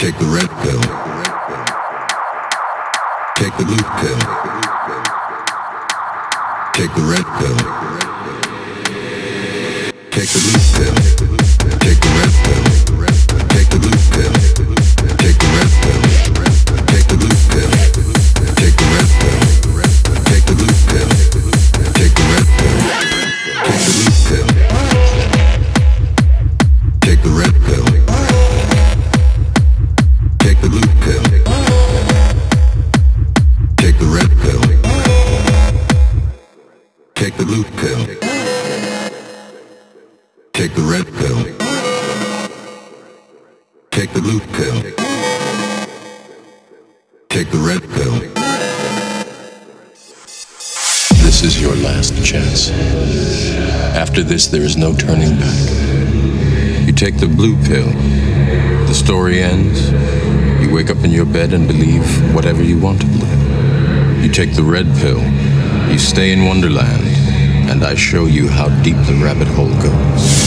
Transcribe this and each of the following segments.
Take the red pill. Take the blue pill. Take the red pill. Take the blue pill. Take the red pill. Take the blue pill. Take the red pill. Take the blue pill. Take the red pill. Take the blue pill. Take the red pill. Take the blue pill. Take the red pill. Take the blue pill. Take the red pill. Take the blue pill. Take the red pill. Take the blue pill. Take the red pill. This is your last chance. After this, there is no turning back. You take the blue pill. The story ends. You wake up in your bed and believe whatever you want to believe. You take the red pill. You stay in Wonderland, and I show you how deep the rabbit hole goes.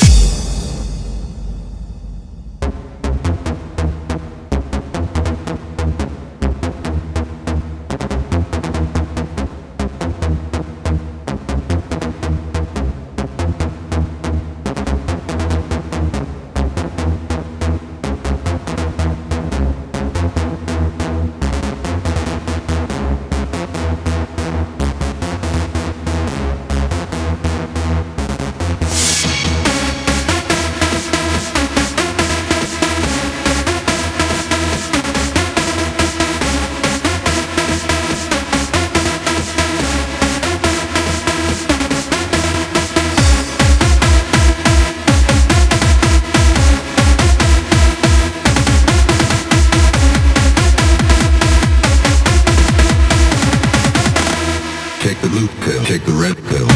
Take the blue pill. Take the red pill.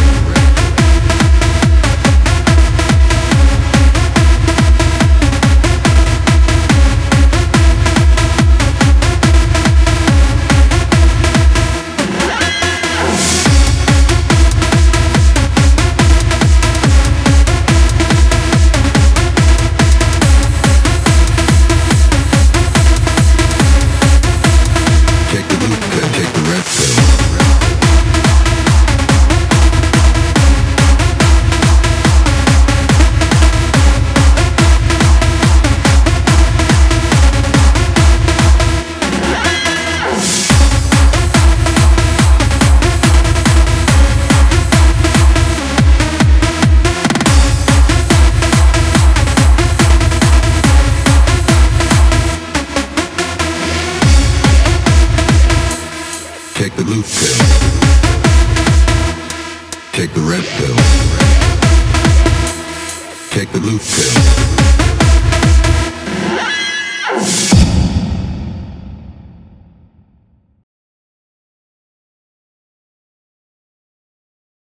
Take the blue pill. Take the red pill. Take the blue pill. Take the red pill. Take the blue pill.